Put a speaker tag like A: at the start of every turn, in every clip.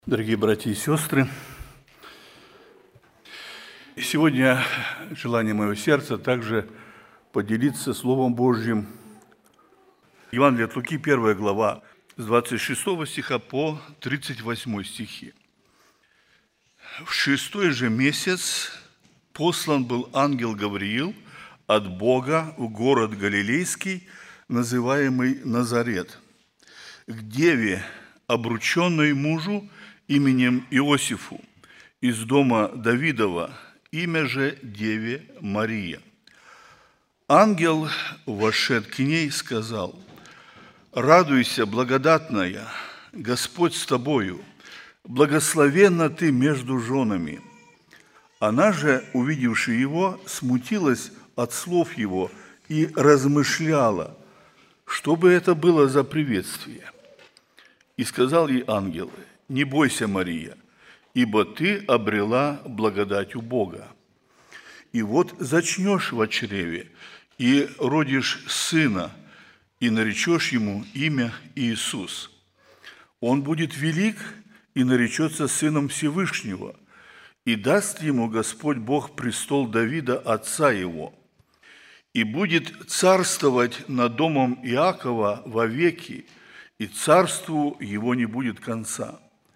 A: Дорогие братья и сестры, сегодня желание моего сердца также поделиться Словом Божьим. Евангелие от Луки, 1 глава, с 26 стиха по 38 стихи. В 6-й же месяц послан был ангел Гавриил от Бога в город Галилейский, называемый Назарет, к деве, обрученной мужу именем Иосифу, из дома Давидова, имя же деве Мария. Ангел, вошед к ней, сказал: «Радуйся, благодатная, Господь с тобою, благословенна ты между женами». Она же, увидевши его, смутилась от слов его и размышляла, что бы это было за приветствие. И сказал ей ангел: «Не бойся, Мария, ибо ты обрела благодать у Бога. И вот зачнешь в чреве, и родишь сына, и наречешь ему имя Иисус. Он будет велик и наречется сыном Всевышнего, и даст ему Господь Бог престол Давида, отца его, и будет царствовать над домом Иакова вовеки, и царству его не будет конца».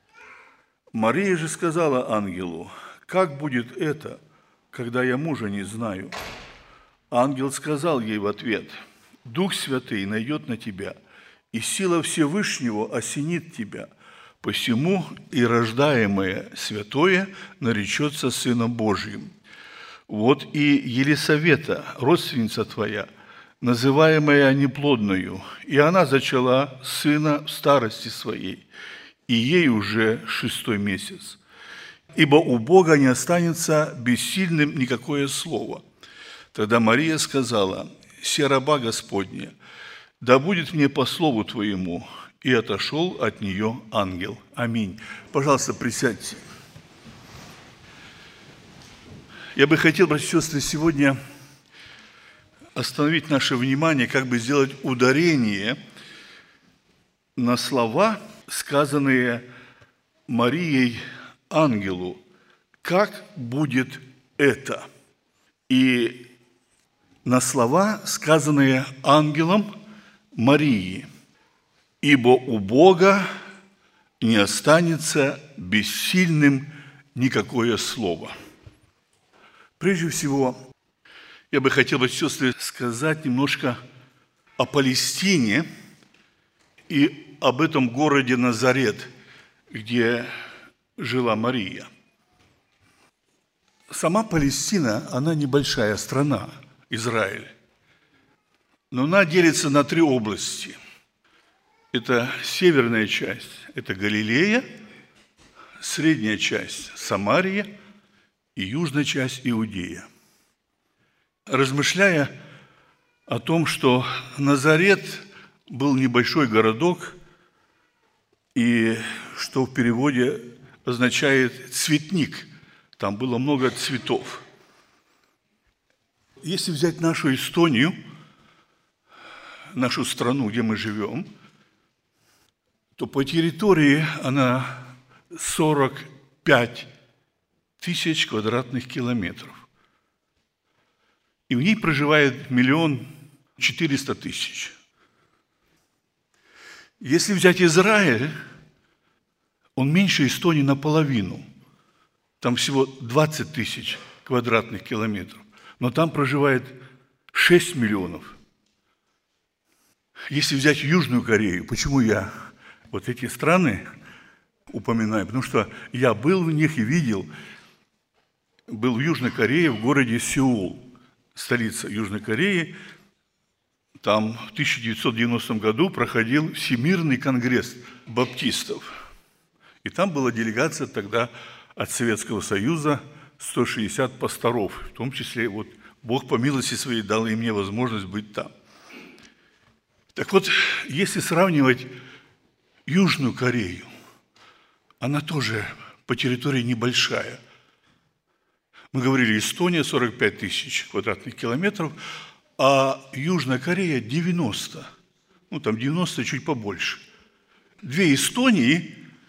A: Мария же сказала ангелу: «Как будет это, когда я мужа не знаю?» Ангел сказал ей в ответ: «Дух Святый найдет на тебя, и сила Всевышнего осенит тебя, посему и рождаемое святое наречется Сыном Божьим. Вот и Елисавета, родственница твоя, называемая неплодною, и она зачала сына в старости своей, и ей уже 6-й месяц. Ибо у Бога не останется бессильным никакое слово». Тогда Мария сказала: «Се раба Господня, да будет мне по слову твоему». И отошел от нее ангел. Аминь. Пожалуйста, присядьте. Я бы хотел, братья и сестры, сегодня остановить наше внимание, как бы сделать ударение на слова, сказанные Марией ангелу: «Как будет это?» И на слова, сказанные ангелом Марии: «Ибо у Бога не останется бессильным никакое слово». Прежде всего, я бы хотел, братья и сестры, сказать немножко о Палестине и об этом городе Назарет, где жила Мария. Сама Палестина, она небольшая страна, Израиль, но она делится на 3 области. Это северная часть, это Галилея, средняя часть Самария и южная часть Иудея. Размышляя о том, что Назарет был небольшой городок, и что в переводе означает «цветник», там было много цветов. Если взять нашу Эстонию, нашу страну, где мы живем, то по территории она 45 тысяч квадратных километров. И в ней проживает 1 400 000. Если взять Израиль, он меньше Эстонии наполовину. Там всего 20 тысяч квадратных километров. Но там проживает 6 миллионов. Если взять Южную Корею, почему я вот эти страны упоминаю? Потому что я был в них и видел, был в Южной Корее, в городе Сеул, столица Южной Кореи. Там в 1990 году проходил Всемирный конгресс баптистов. И там была делегация тогда от Советского Союза, 160 пасторов. В том числе вот Бог по милости своей дал и мне возможность быть там. Так вот, если сравнивать Южную Корею, она тоже по территории небольшая. Мы говорили, Эстония 45 тысяч квадратных километров, а Южная Корея 90. Ну, там 90 чуть побольше. 2 Эстонии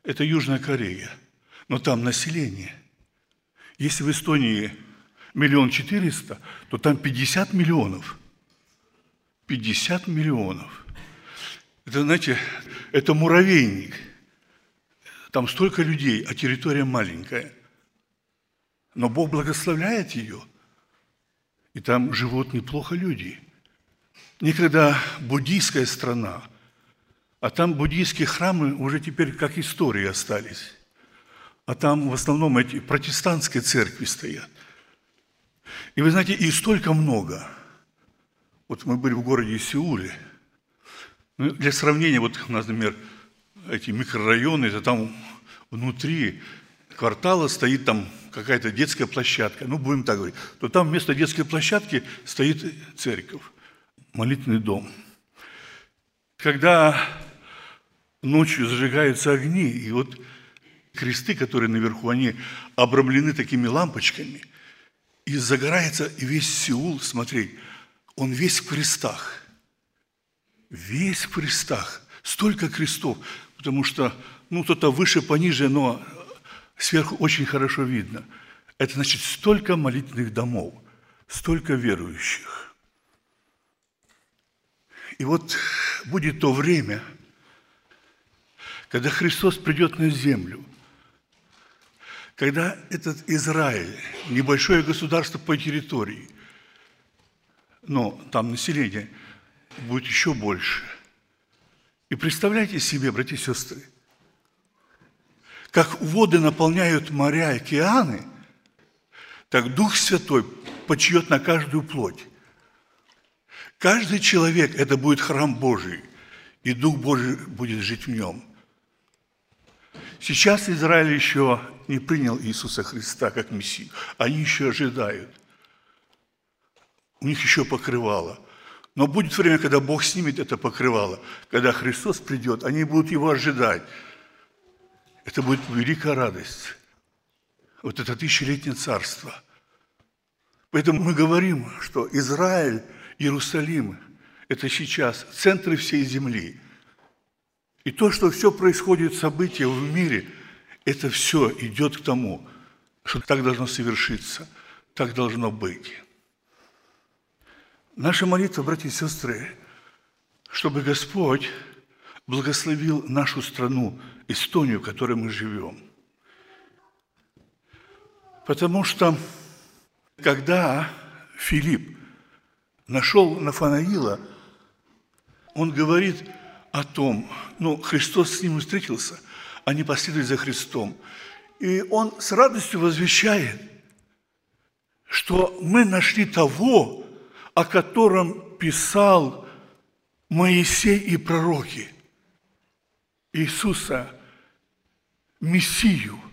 A: это Южная Корея, но там население. Если в Эстонии 1 400 000, то там 50 миллионов. 50 миллионов. Это, знаете, это муравейник. Там столько людей, а территория маленькая. Но Бог благословляет ее. И там живут неплохо люди. Некогда буддийская страна, а там буддийские храмы уже теперь как истории остались. А там в основном эти протестантские церкви стоят. И вы знаете, и столько много. Вот мы были в городе Сеуле. Ну, для сравнения, вот у нас, например, эти микрорайоны, это там внутри квартала стоит там какая-то детская площадка, ну, будем так говорить, то там вместо детской площадки стоит церковь, молитвенный дом. Когда ночью зажигаются огни, и вот кресты, которые наверху, они обрамлены такими лампочками, и загорается и весь Сеул, смотреть, он весь в крестах. Весь в крестах. Столько крестов, потому что, ну, кто-то выше, пониже, но сверху очень хорошо видно. Это значит столько молитвенных домов, столько верующих. И вот будет то время, когда Христос придет на землю, когда этот Израиль, небольшое государство по территории, но там население будет еще больше. И представляете себе, братья и сестры, как воды наполняют моря и океаны, так Дух Святой почиет на каждую плоть. Каждый человек – это будет храм Божий, и Дух Божий будет жить в нем. Сейчас Израиль еще не принял Иисуса Христа как Мессию. Они еще ожидают. У них еще покрывало. Но будет время, когда Бог снимет это покрывало. Когда Христос придет, они будут Его ожидать. Это будет великая радость. Вот это тысячелетнее царство. Поэтому мы говорим, что Израиль, Иерусалим – это сейчас центры всей земли. И то, что все происходит, события в мире, это все идет к тому, что так должно совершиться, так должно быть. Наша молитва, братья и сестры, чтобы Господь благословил нашу страну, Эстонию, в которой мы живем. Потому что, когда Филипп нашел Нафанаила, он говорит о том, ну, Христос с ним встретился, они последовали за Христом. И он с радостью возвещает, что мы нашли того, о котором писал Моисей и пророки, Иисуса, Мессию.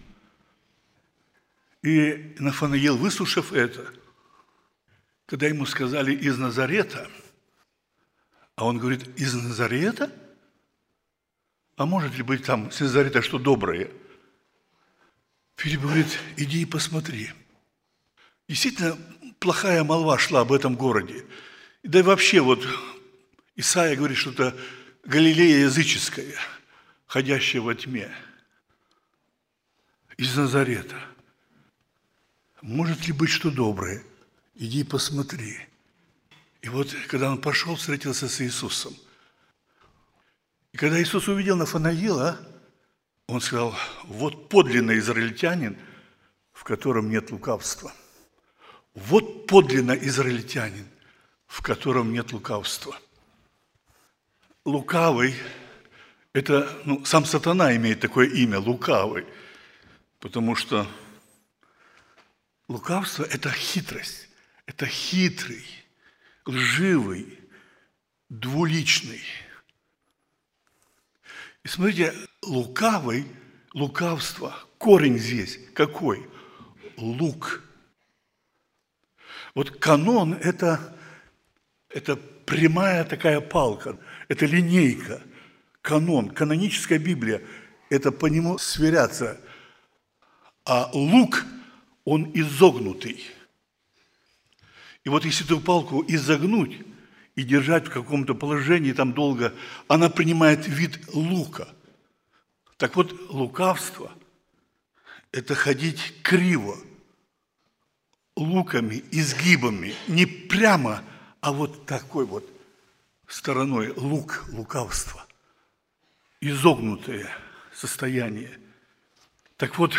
A: И Нафанаил, выслушав это, когда ему сказали из Назарета, а он говорит, из Назарета? А может ли быть там с Назарета что доброе? Филипп говорит, иди и посмотри. Действительно, плохая молва шла об этом городе. Да и вообще вот Исаия говорит, что это Галилея языческая, ходящая во тьме. Из Назарета. Может ли быть что доброе? Иди и посмотри. И вот, когда он пошел, встретился с Иисусом. И когда Иисус увидел Нафанаила, он сказал, вот подлинный израильтянин, в котором нет лукавства. Вот подлинно израильтянин, в котором нет лукавства. Лукавый – это, сам сатана имеет такое имя, лукавый, потому что лукавство – это хитрость, это хитрый, лживый, двуличный. И смотрите, лукавый, лукавство, корень здесь какой? Лук. Вот канон – это прямая такая палка, это линейка. Канон, каноническая Библия – это по нему сверяться. А лук, он изогнутый. И вот если эту палку изогнуть и держать в каком-то положении там долго, она принимает вид лука. Так вот, лукавство – это ходить криво, луками, изгибами, не прямо, а вот такой вот стороной лукавства, изогнутое состояние. Так вот,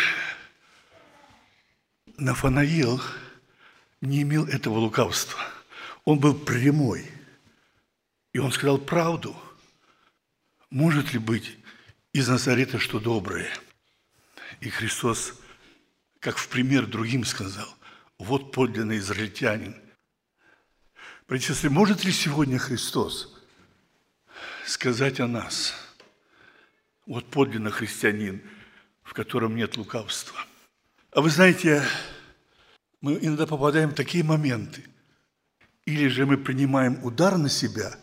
A: Нафанаил не имел этого лукавства. Он был прямой, и он сказал правду. Может ли быть из Назарета что доброе? И Христос, как в пример другим сказал, вот подлинный израильтянин. Братья и сестры, может ли сегодня Христос сказать о нас, вот подлинно христианин, в котором нет лукавства? А вы знаете, мы иногда попадаем в такие моменты, или же мы принимаем удар на себя,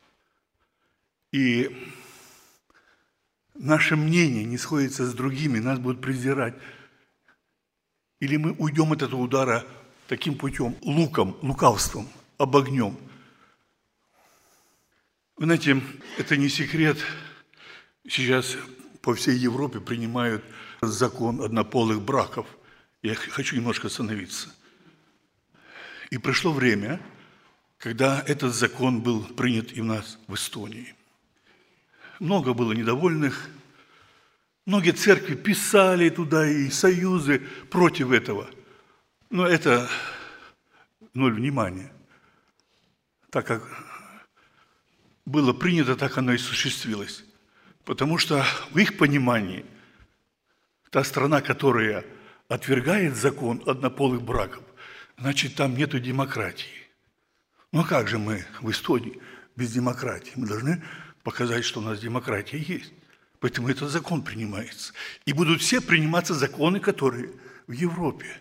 A: и наше мнение не сходится с другими, нас будут презирать. Или мы уйдем от этого удара таким путем, лукавством, обогнем. Вы знаете, это не секрет. Сейчас по всей Европе принимают закон однополых браков. Я хочу немножко остановиться. И пришло время, когда этот закон был принят и у нас в Эстонии. Много было недовольных. Многие церкви писали туда и союзы против этого. Но это ноль внимания. Так как было принято, так оно и осуществилось. Потому что в их понимании та страна, которая отвергает закон однополых браков, значит, там нету демократии. Ну а как же мы в Эстонии без демократии? Мы должны показать, что у нас демократия есть. Поэтому этот закон принимается. И будут все приниматься законы, которые в Европе.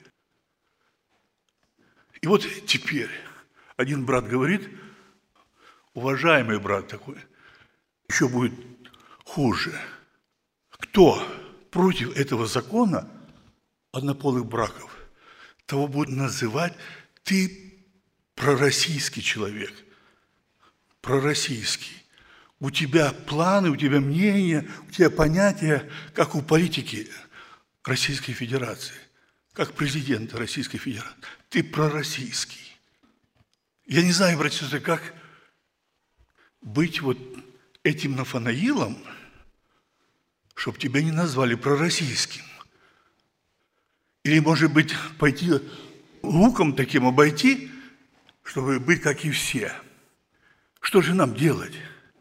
A: И вот теперь один брат говорит, уважаемый брат такой, еще будет хуже. Кто против этого закона однополых браков, того будут называть ты пророссийский человек, пророссийский. У тебя планы, у тебя мнения, у тебя понятия, как у политики Российской Федерации, как президента Российской Федерации. Ты пророссийский. Я не знаю, братья и сестры, как быть вот этим Нафанаилом, чтобы тебя не назвали пророссийским. Или, может быть, пойти луком таким обойти, чтобы быть как и все. Что же нам делать?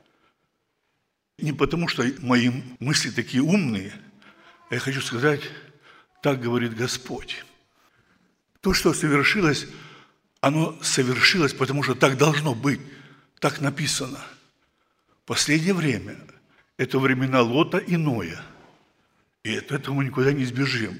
A: Не потому, что мои мысли такие умные, а я хочу сказать, так говорит Господь. То, что совершилось, оно совершилось, потому что так должно быть, так написано. Последнее время – это времена Лота и Ноя, и от этого мы никуда не сбежим.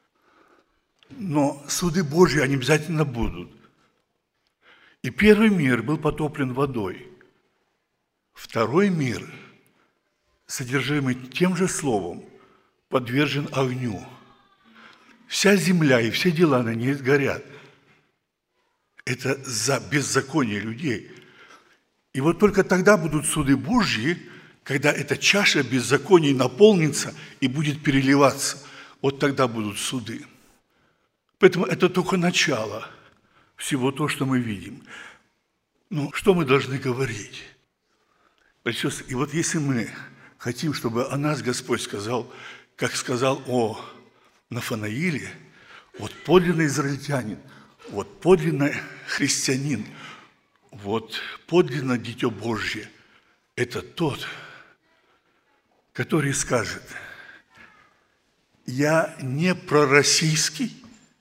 A: Но суды Божьи, они обязательно будут. И первый мир был потоплен водой. Второй мир, содержимый тем же словом, подвержен огню. Вся земля и все дела на ней сгорят. Это за беззаконие людей. И вот только тогда будут суды Божьи, когда эта чаша беззаконий наполнится и будет переливаться. Вот тогда будут суды. Поэтому это только начало всего того, что мы видим. Ну, что мы должны говорить? И вот если мы хотим, чтобы о нас Господь сказал, как сказал о Нафанаиле, вот подлинный израильтянин, вот подлинный христианин, вот подлинно Дитё Божье, это тот, который скажет, я не пророссийский,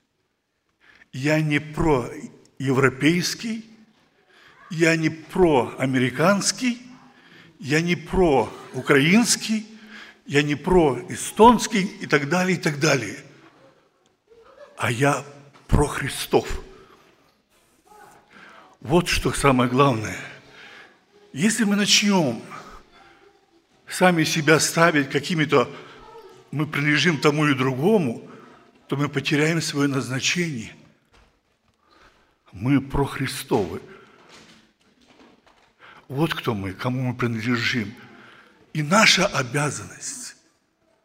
A: я не проевропейский, я не проамериканский, я не проукраинский, я не проэстонский и так далее, и так далее. А я про Христов. Вот что самое главное. Если мы начнем сами себя ставить какими-то, мы принадлежим тому или другому, то мы потеряем свое назначение. Мы про Христовы. Вот кто мы, кому мы принадлежим. И наша обязанность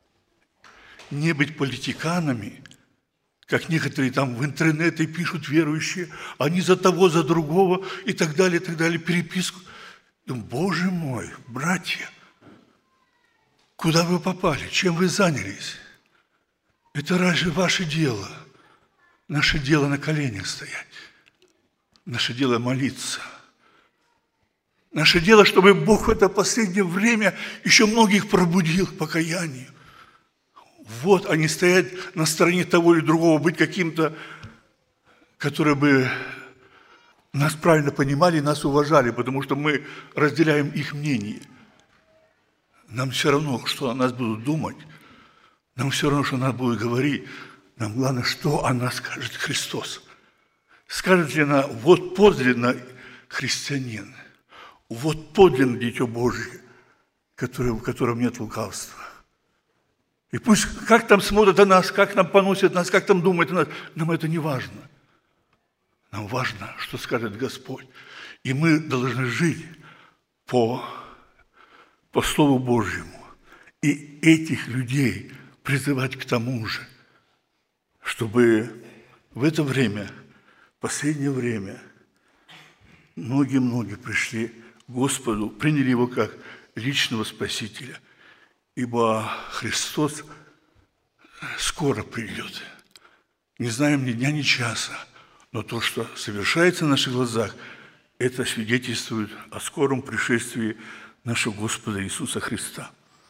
A: не быть политиканами, как некоторые там в интернете пишут верующие, они за того, за другого и так далее, переписку. Думаю, Боже мой, братья, куда вы попали, чем вы занялись? Это разве ваше дело? Наше дело на коленях стоять. Наше дело молиться. Наше дело, чтобы Бог в это последнее время еще многих пробудил к покаянию. Вот они стоят на стороне того или другого, быть каким-то, которые бы нас правильно понимали, нас уважали, потому что мы разделяем их мнение. Нам все равно, что о нас будут думать, нам все равно, что о нас будут говорить. Нам главное, что о нас скажет Христос. Скажет ли она, вот подлинно христианин, вот подлинно Дитё Божие, в котором нет лукавства. И пусть как там смотрят на нас, как нам поносят нас, как там думают о нас, нам это не важно. Нам важно, что скажет Господь. И мы должны жить по Слову Божьему. И этих людей призывать к тому же, чтобы в это время, последнее время, многие пришли к Господу, приняли Его как личного Спасителя, ибо Христос скоро придет. Не знаем ни дня, ни часа, но то, что совершается на наших глазах, это свидетельствует о скором пришествии нашего Господа Иисуса Христа.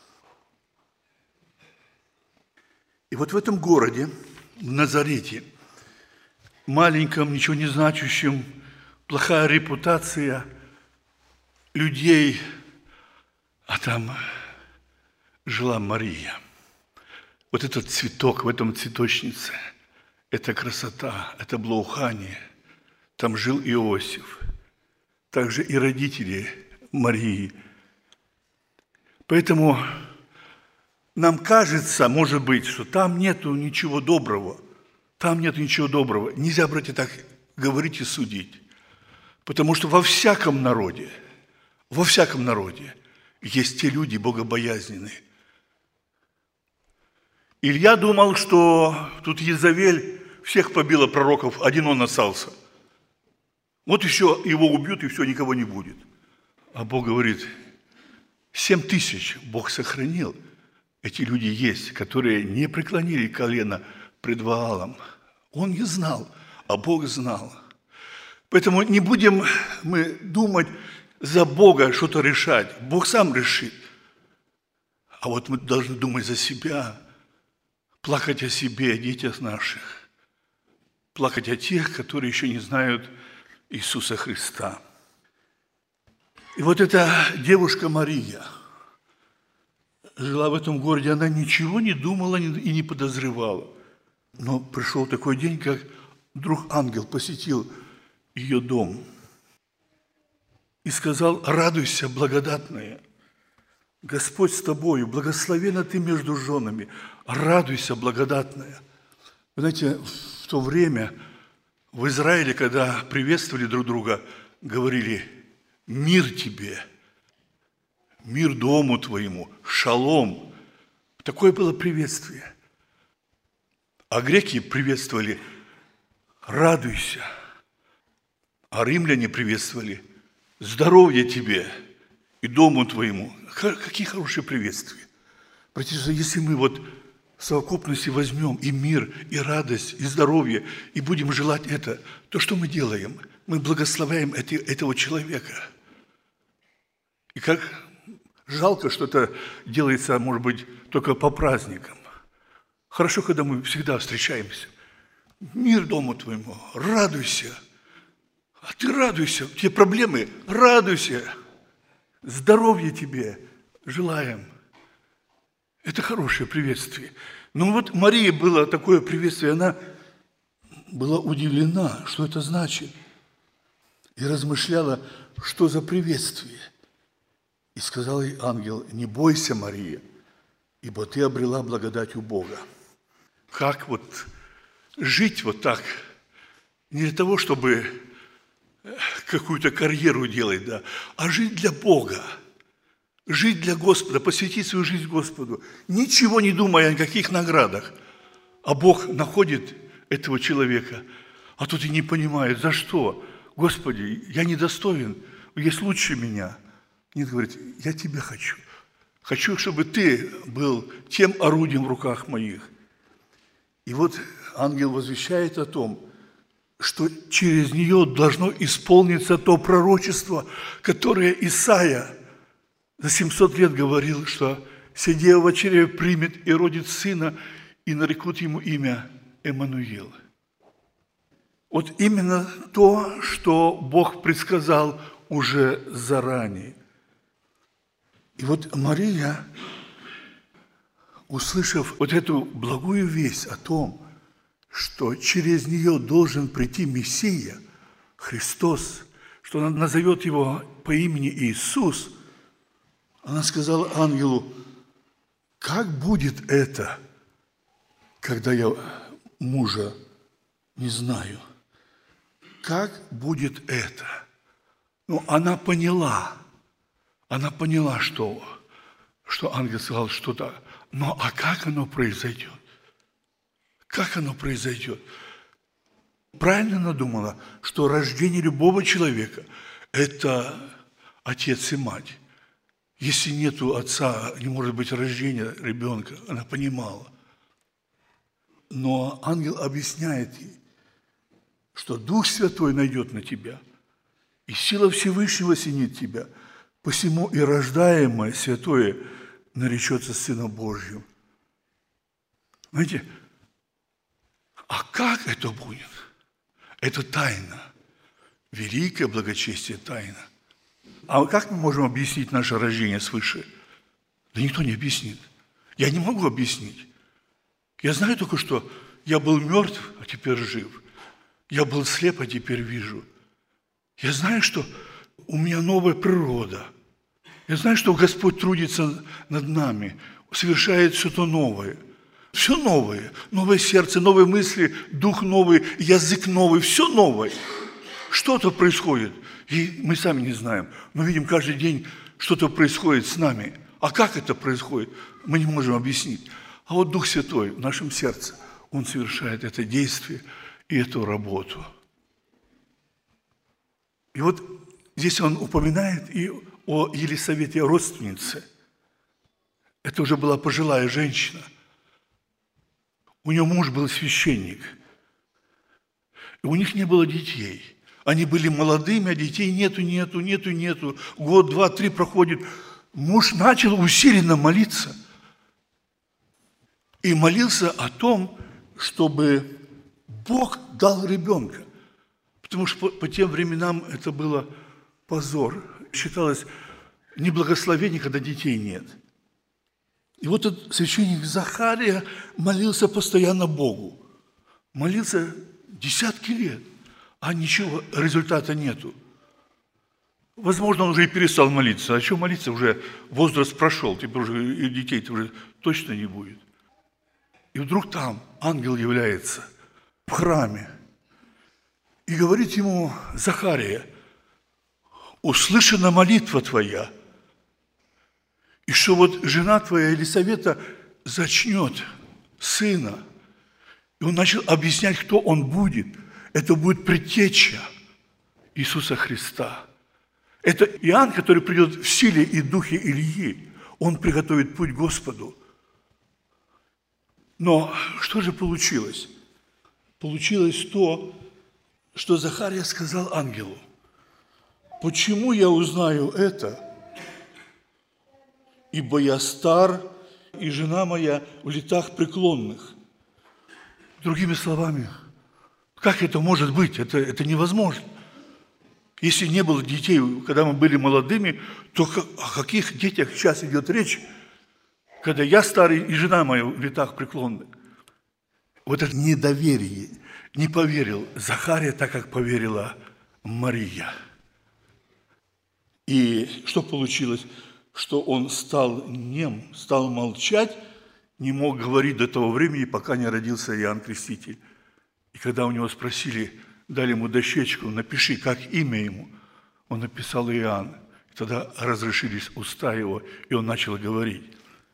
A: И вот в этом городе, в Назарете, маленьком, ничего не значащем, плохая репутация людей, а там жила Мария. Вот этот цветок в этом цветочнице, это красота, это благоухание. Там жил Иосиф, также и родители Марии. Поэтому нам кажется, может быть, что там нету ничего доброго. Там нет ничего доброго. Нельзя, братья, так говорить и судить. Потому что во всяком народе есть те люди богобоязненные. Илья думал, что тут Езавель всех побила пророков, один он остался. Вот еще его убьют, и все, никого не будет. А Бог говорит, 7000 Бог сохранил. Эти люди есть, которые не преклонили колено пред Ваалом. Он не знал, а Бог знал. Поэтому не будем мы думать за Бога что-то решать. Бог сам решит. А вот мы должны думать за себя, плакать о себе, о детях наших, плакать о тех, которые еще не знают Иисуса Христа. И вот эта девушка Мария жила в этом городе, она ничего не думала и не подозревала. Но пришел такой день, как вдруг ангел посетил ее дом и сказал: радуйся, благодатная, Господь с тобою, благословенна ты между женами, радуйся, благодатная. Вы знаете, в то время в Израиле, когда приветствовали друг друга, говорили: мир тебе, мир дому твоему, шалом. Такое было приветствие. А греки приветствовали: радуйся. А римляне приветствовали: здоровье тебе и дому твоему. Какие хорошие приветствия. Братья, если мы вот в совокупности возьмем и мир, и радость, и здоровье, и будем желать это, то что мы делаем? Мы благословляем этого человека. И как жалко, что это делается, может быть, только по праздникам. Хорошо, когда мы всегда встречаемся. Мир дому твоему, радуйся. А ты радуйся, те проблемы, радуйся. Здоровья тебе желаем. Это хорошее приветствие. Но вот Марии было такое приветствие, она была удивлена, что это значит. И размышляла, что за приветствие. И сказал ей ангел: не бойся, Мария, ибо ты обрела благодать у Бога. Как вот жить вот так, не для того, чтобы какую-то карьеру делать, да, а жить для Бога. жить для Господа, посвятить свою жизнь Господу, ничего не думая о никаких наградах. А Бог находит этого человека, а тот и не понимает, за что? Господи, я недостоин, есть лучше меня. Нет, говорит, я тебя хочу. Хочу, чтобы ты был тем орудием в руках моих. И вот ангел возвещает о том, что через нее должно исполниться то пророчество, которое Исаия за 700 лет говорил, что «Сия в чреве примет и родит сына, и нарекут ему имя Эммануил». Вот именно то, что Бог предсказал уже заранее. И вот Мария, услышав вот эту благую весть о том, что через нее должен прийти Мессия, Христос, что она назовет его по имени Иисус, она сказала ангелу, как будет это, когда я мужа не знаю? Как будет это? Ну, она поняла, что ангел сказал что-то. Но а как оно произойдет? Как оно произойдет? Правильно она думала, что рождение любого человека – это отец и мать. Если нету отца, не может быть рождения ребенка. Она понимала. Но ангел объясняет ей, что Дух Святой найдет на тебя, и сила Всевышнего осенит тебя, посему и рождаемое святое наречется Сыном Божьим. Знаете, а как это будет? Это тайна, великое благочестие тайна. А как мы можем объяснить наше рождение свыше? Да никто не объяснит. Я не могу объяснить. Я знаю только, что я был мертв, а теперь жив. Я был слеп, а теперь вижу. Я знаю, что у меня новая природа. Я знаю, что Господь трудится над нами, совершает что-то новое. Все новое. Новое сердце, новые мысли, дух новый, язык новый, все новое. Что-то происходит, и мы сами не знаем. Но видим каждый день, что-то происходит с нами. А как это происходит, мы не можем объяснить. А вот Дух Святой в нашем сердце, Он совершает это действие и эту работу. И вот здесь Он упоминает и о Елисавете, родственнице. Это уже была пожилая женщина. У нее муж был священник. И у них не было детей. Они были молодыми, а детей нету. Год, два, три проходит. Муж начал усиленно молиться. И молился о том, чтобы Бог дал ребенка. Потому что по тем временам это было позор. Считалось неблагословение, когда детей нет. И вот этот священник Захария молился постоянно Богу. Молился десятки лет, а ничего, результата нету. Возможно, он уже и перестал молиться. А что молиться? Уже возраст прошел, теперь уже и детей-то уже точно не будет. И вдруг там ангел является в храме и говорит ему: Захария, услышана молитва твоя, и что вот жена твоя Елисавета зачнет сына. И он начал объяснять, кто он будет. Это будет предтеча Иисуса Христа. Это Иоанн, который придет в силе и духе Ильи. Он приготовит путь Господу. Но что же получилось? Получилось то, что Захария сказал ангелу: почему я узнаю это? Ибо я стар, и жена моя в летах преклонных. Другими словами, как это может быть? Это невозможно. Если не было детей, когда мы были молодыми, то о каких детях сейчас идет речь, когда я старый, и жена моя в летах преклонных? Вот это недоверие. Не поверил Захария так, как поверила Мария. И что получилось? Что он стал нем, стал молчать, не мог говорить до того времени, пока не родился Иоанн Креститель. И когда у него спросили, дали ему дощечку, напиши, как имя ему, он написал Иоанн. Тогда разрешились уста его, и он начал говорить.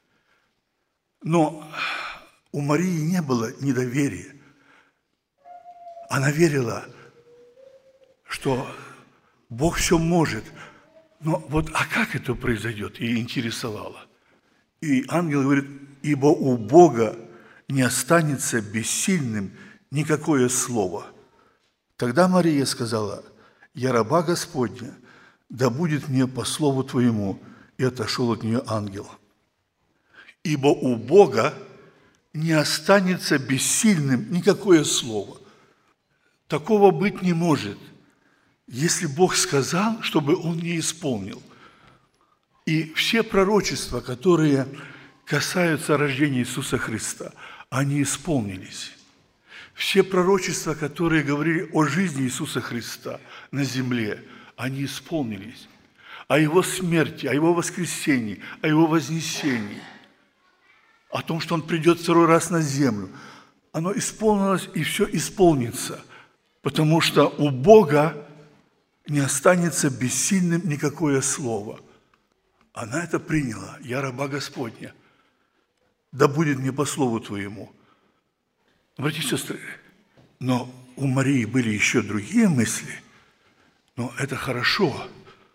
A: Но у Марии не было недоверия. Она верила, что Бог все может. Но вот, а как это произойдет, ей интересовало. И ангел говорит, ибо у Бога не останется бессильным никакое слово. Тогда Мария сказала, я раба Господня, да будет мне по слову Твоему, и отошел от нее ангел. Ибо у Бога не останется бессильным никакое слово. Такого быть не может, если Бог сказал, чтобы Он не исполнил. И все пророчества, которые касаются рождения Иисуса Христа, они исполнились. Все пророчества, которые говорили о жизни Иисуса Христа на земле, они исполнились. О Его смерти, о Его воскресении, о Его вознесении, о том, что Он придет второй раз на землю. Оно исполнилось, и все исполнится, потому что у Бога не останется бессильным никакое слово. Она это приняла. Я раба Господня. Да будет мне по слову Твоему. Братья и сестры, но у Марии были еще другие мысли. Но это хорошо.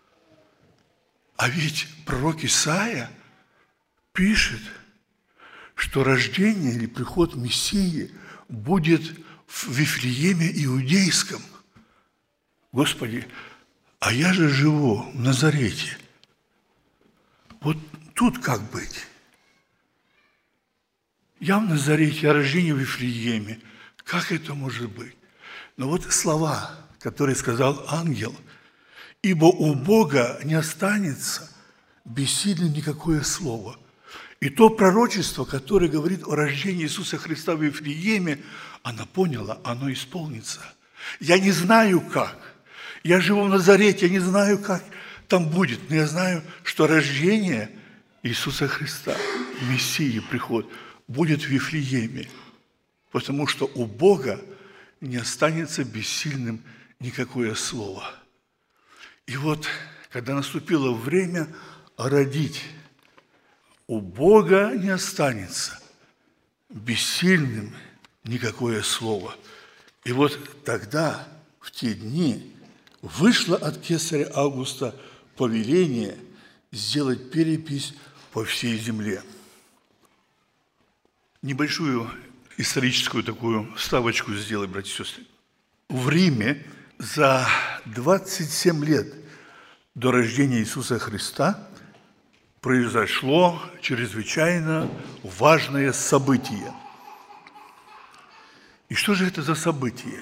A: А ведь пророк Исаия пишет, что рождение или приход Мессии будет в Вифлееме Иудейском. Господи, а я же живу в Назарете. Вот тут как быть? Я в Назарете, а рождение в Вифлееме. Как это может быть? Но вот слова, которые сказал ангел, ибо у Бога не останется бессильным никакое слово. И то пророчество, которое говорит о рождении Иисуса Христа в Вифлееме, она поняла, оно исполнится. Я не знаю как. Я живу в Назарете, я не знаю, как там будет, но я знаю, что рождение Иисуса Христа, Мессии, приход, будет в Вифлееме, потому что у Бога не останется бессильным никакое слово. И вот, когда наступило время родить, у Бога не останется бессильным никакое слово. И вот тогда, в те дни, вышло от кесаря Августа повеление сделать перепись по всей земле. Небольшую историческую такую вставочку сделать, братья и сестры. В Риме за 27 лет до рождения Иисуса Христа произошло чрезвычайно важное событие. И что же это за событие?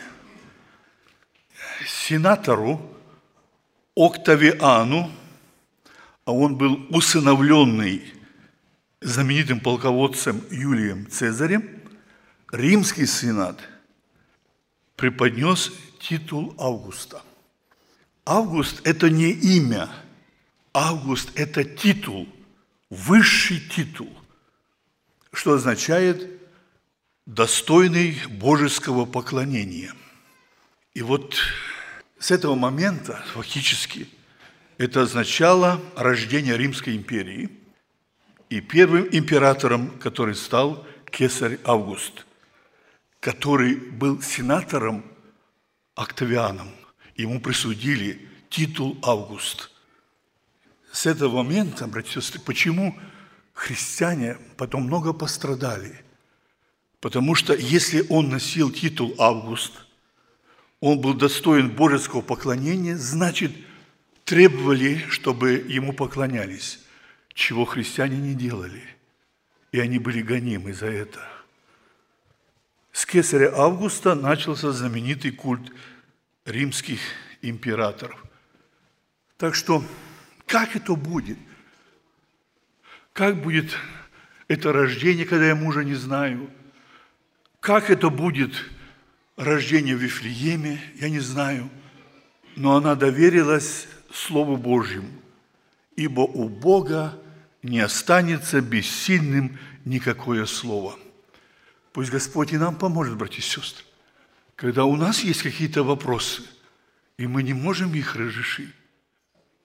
A: Сенатору Октавиану, а он был усыновленный знаменитым полководцем Юлием Цезарем, римский сенат преподнес титул Августа. Август – это не имя, Август – это титул, высший титул, что означает «достойный божеского поклонения». И вот с этого момента фактически это означало рождение Римской империи, и первым императором, который стал кесарь Август, который был сенатором Октавианом. Ему присудили титул Август. С этого момента, братья и сестры, почему христиане потом много пострадали? Потому что если он носил титул Август, он был достоин божеского поклонения, значит, требовали, чтобы ему поклонялись, чего христиане не делали. И они были гонимы за это. С кесаря Августа начался знаменитый культ римских императоров. Так что, как это будет? Как будет это рождение, когда я мужа не знаю? Как это будет рождение в Вифлееме, я не знаю. Но она доверилась Слову Божьему, ибо у Бога не останется бессильным никакое слово. Пусть Господь и нам поможет, братья и сестры, когда у нас есть какие-то вопросы, и мы не можем их разрешить.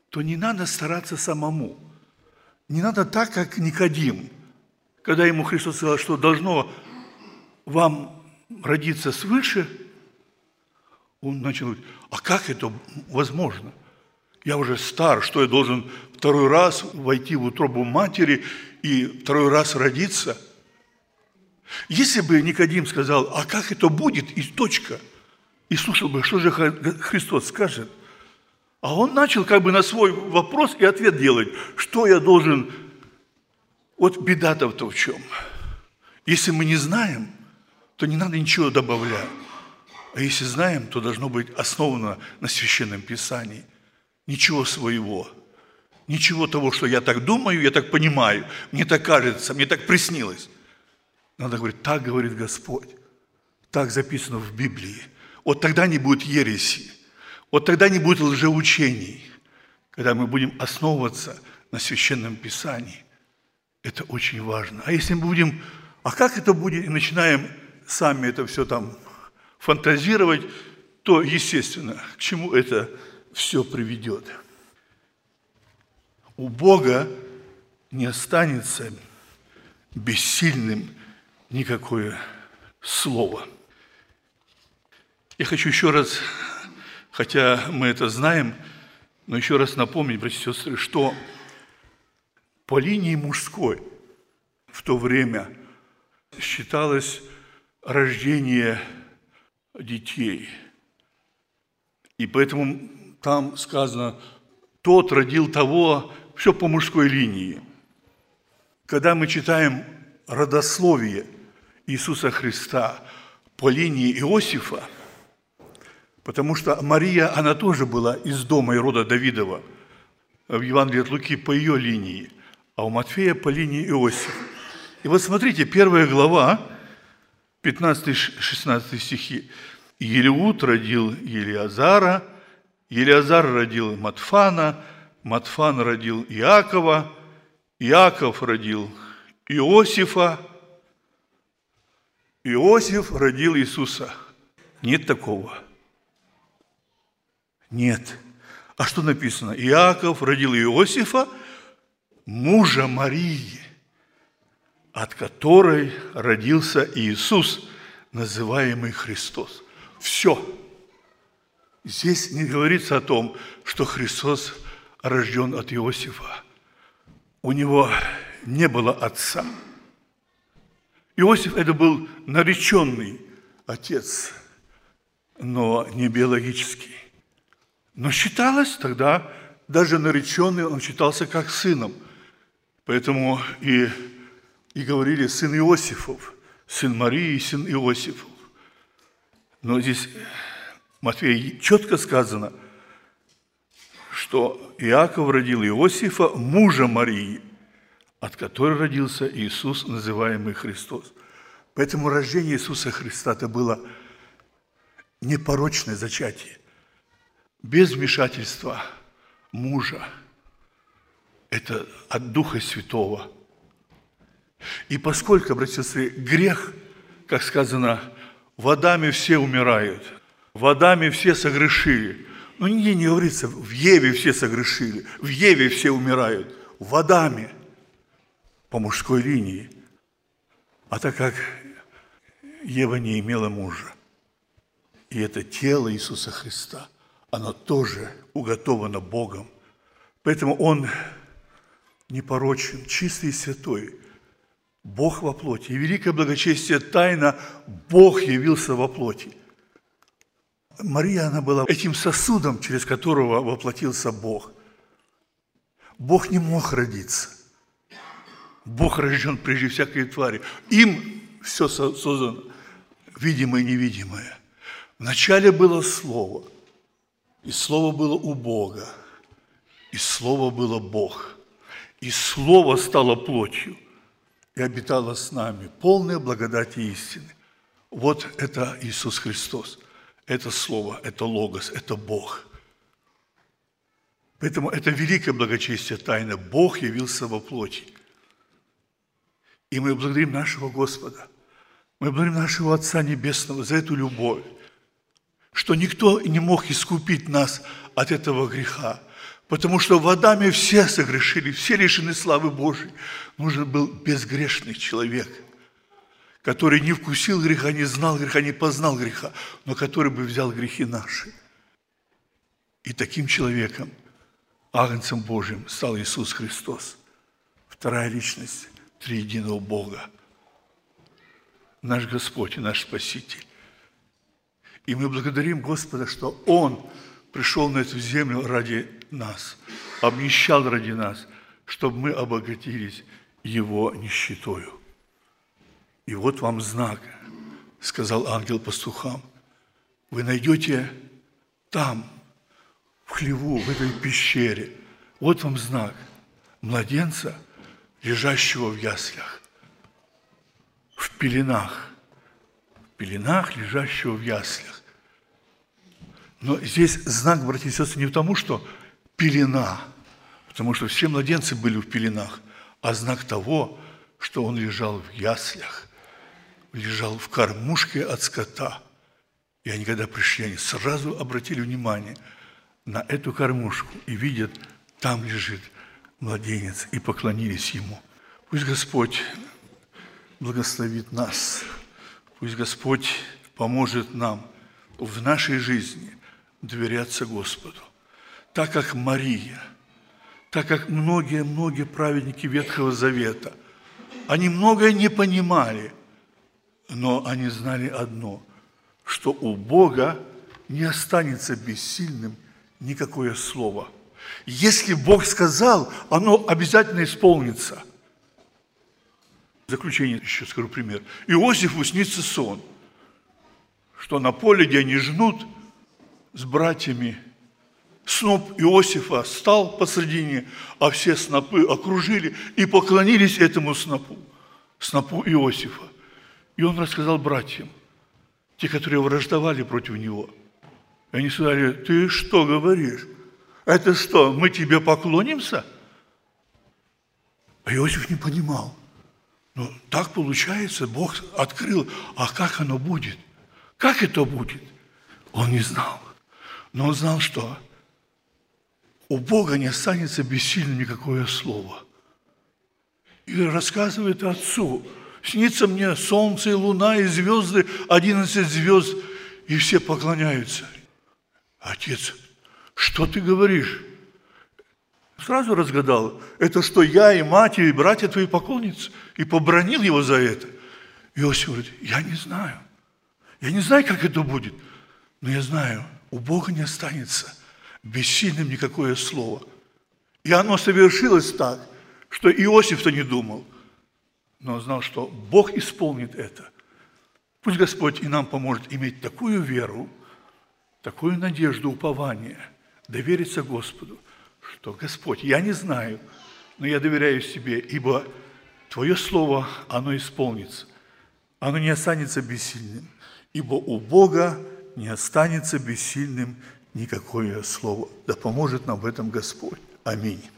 A: то не надо стараться самому. Не надо так, как Никодим, когда ему Христос сказал, что должно вам родиться свыше, он начал говорить, а как это возможно? Я уже стар, что я должен второй раз войти в утробу матери и второй раз родиться? Если бы Никодим сказал, а как это будет, и точка, и слушал бы, что же Христос скажет, а он начал как бы на свой вопрос и ответ делать, что я должен, вот беда-то в чем. Если мы не знаем, то не надо ничего добавлять. А если знаем, то должно быть основано на Священном Писании. Ничего своего. Ничего того, что я так думаю, я так понимаю, мне так кажется, мне так приснилось. Надо говорить, так говорит Господь. Так записано в Библии. Вот тогда не будет ереси. Вот тогда не будет лжеучений. Когда мы будем основываться на Священном Писании. Это очень важно. А если мы будем, а как это будет, и начинаем сами это все там фантазировать, то, естественно, к чему это все приведет. У Бога не останется бессильным никакое слово. Я хочу еще раз, хотя мы это знаем, но еще раз напомнить, братья и сестры, что по линии мужской в то время считалось рождение детей. И поэтому там сказано, тот родил того, все по мужской линии. Когда мы читаем родословие Иисуса Христа по линии Иосифа, потому что Мария, она тоже была из дома и рода Давидова, в Евангелии от Луки по ее линии, а у Матфея по линии Иосифа. И вот смотрите, 1 глава, 15-16 стихи. Елиуд родил Елиазара, Елиазар родил Матфана, Матфан родил Иакова, Иаков родил Иосифа, Иосиф родил Иисуса. Нет такого. Нет. А что написано? Иаков родил Иосифа, мужа Марии, от которой родился Иисус, называемый Христос. Все. Здесь не говорится о том, что Христос рожден от Иосифа. У него не было отца. Иосиф – это был нареченный отец, но не биологический. Но считалось тогда, даже нареченный, он считался как сыном. Поэтому и говорили сын Иосифов, сын Марии и сын Иосифов. Но здесь Матфея четко сказано, что Иаков родил Иосифа, мужа Марии, от которой родился Иисус, называемый Христос. Поэтому рождение Иисуса Христа – это было непорочное зачатие, без вмешательства мужа. Это от Духа Святого. И поскольку, братья и сестры, грех, как сказано, в Адаме все умирают, в Адаме все согрешили. Но нигде не говорится, в Еве все согрешили, в Еве все умирают, в Адаме, по мужской линии. А так как Ева не имела мужа, и это тело Иисуса Христа, оно тоже уготовано Богом. Поэтому Он непорочен, чистый и святой, Бог во плоти. И великое благочестие тайна Бог явился во плоти. Мария, она была этим сосудом, через которого воплотился Бог. Бог не мог родиться. Бог рожден прежде всякой твари. Им все создано, видимое и невидимое. Вначале было Слово, и Слово было у Бога, и Слово было Бог. И Слово стало плотью и обитало с нами, полное благодати и истины. Вот это Иисус Христос. Это Слово, это Логос, это Бог. Поэтому это великое благочестие тайна. Бог явился во плоти. И мы благодарим нашего Господа. Мы благодарим нашего Отца Небесного за эту любовь, что никто не мог искупить нас от этого греха. Потому что в Адаме все согрешили, все лишены славы Божией. Нужен был безгрешный человек, который не вкусил греха, не знал греха, не познал греха, но который бы взял грехи наши. И таким человеком, Агнцем Божьим, стал Иисус Христос. Вторая личность триединого Бога. Наш Господь и наш Спаситель. И мы благодарим Господа, что Он пришел на эту землю ради нас, обнищал ради нас, чтобы мы обогатились Его нищетою. И вот вам знак, сказал ангел пастухам. Вы найдете там, в хлеву, в этой пещере, вот вам знак младенца, лежащего в яслях, в пеленах, лежащего в яслях. Но здесь знак, братья и сестры, не потому, что пелена, потому что все младенцы были в пеленах, а знак того, что он лежал в яслях, лежал в кормушке от скота. И они, когда пришли, они сразу обратили внимание на эту кормушку и видят, там лежит младенец, и поклонились ему. Пусть Господь благословит нас, пусть Господь поможет нам в нашей жизни доверяться Господу. Так как Мария, так как многие праведники Ветхого Завета, они многое не понимали, но они знали одно, что у Бога не останется бессильным никакое слово. Если Бог сказал, оно обязательно исполнится. В заключение еще скажу пример. Иосифу снится сон, что на поле, где они жнут с братьями, сноп Иосифа стал посредине, а все снопы окружили и поклонились этому снопу Иосифа. И он рассказал братьям, те, которые враждовали против него. И они сказали: ты что говоришь? Это что, мы тебе поклонимся? А Иосиф не понимал. Ну, так получается, Бог открыл, а как оно будет? Как это будет? Он не знал. Но он знал, что у Бога не останется бессильным никакое слово. И рассказывает отцу: снится мне солнце и луна и звезды, 11 звезд, и все поклоняются. Отец: что ты говоришь? Сразу разгадал, это что я и мать, и братья твои поклонятся, и побранил его за это. Иосиф говорит: я не знаю, как это будет, но я знаю, у Бога не останется бессильным никакое слово. И оно совершилось так, что Иосиф-то не думал, но он знал, что Бог исполнит это. Пусть Господь и нам поможет иметь такую веру, такую надежду, упование, довериться Господу, что: Господь, я не знаю, но я доверяюсь Тебе, ибо Твое Слово, оно исполнится, оно не останется бессильным, ибо у Бога не останется бессильным никакое слово. Да поможет нам в этом Господь. Аминь.